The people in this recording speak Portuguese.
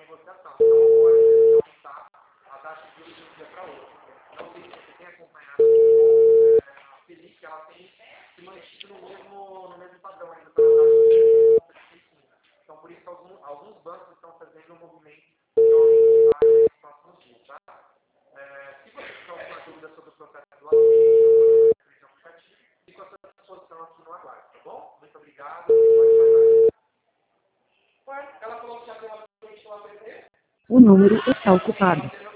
negociação. Então, agora eles vão aumentar a taxa de juros de um dia para outro. Então, se você tem acompanhado a Feliz, ela tem se mantido no mesmo padrão ainda para a taxa de 1,35. Então, por isso que alguns bancos estão fazendo um movimento de aumento de taxa nos próximos dias, tá? Se você tiver alguma dúvida sobre o processo do aplicativo, fico à sua disposição aqui no aguardo, tá bom? Muito obrigado. Ela falou que já deu a frente no app. O número está ocupado.